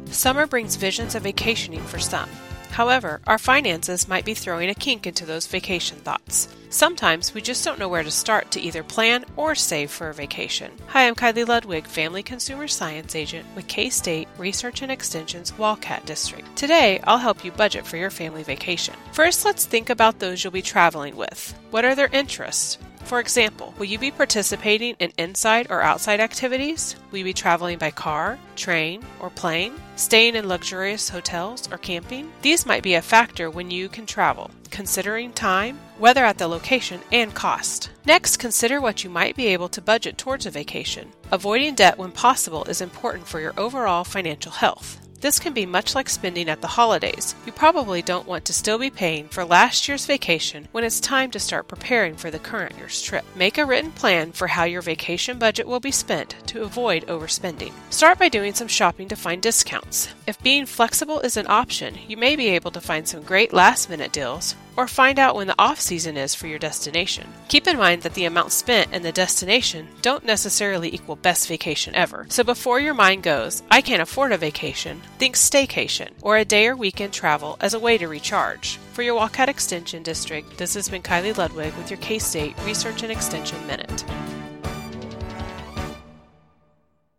Summer brings visions of vacationing for some. However, our finances might be throwing a kink into those vacation thoughts. Sometimes we just don't know where to start to either plan or save for a vacation. Hi, I'm Kylie Ludwig, Family Consumer Science Agent with K-State Research and Extension's Walcat District. Today, I'll help you budget for your family vacation. First, let's think about those you'll be traveling with. What are their interests? For example, will you be participating in inside or outside activities? Will you be traveling by car, train, or plane? Staying in luxurious hotels or camping? These might be a factor when you can travel, considering time, weather at the location, and cost. Next, consider what you might be able to budget towards a vacation. Avoiding debt when possible is important for your overall financial health. This can be much like spending at the holidays. You probably don't want to still be paying for last year's vacation when it's time to start preparing for the current year's trip. Make a written plan for how your vacation budget will be spent to avoid overspending. Start by doing some shopping to find discounts. If being flexible is an option, you may be able to find some great last-minute deals or find out when the off-season is for your destination. Keep in mind that the amount spent and the destination don't necessarily equal best vacation ever. So before your mind goes, I can't afford a vacation, think staycation or a day or weekend travel as a way to recharge. For your Walcat Extension District, this has been Kylie Ludwig with your K-State Research and Extension Minute.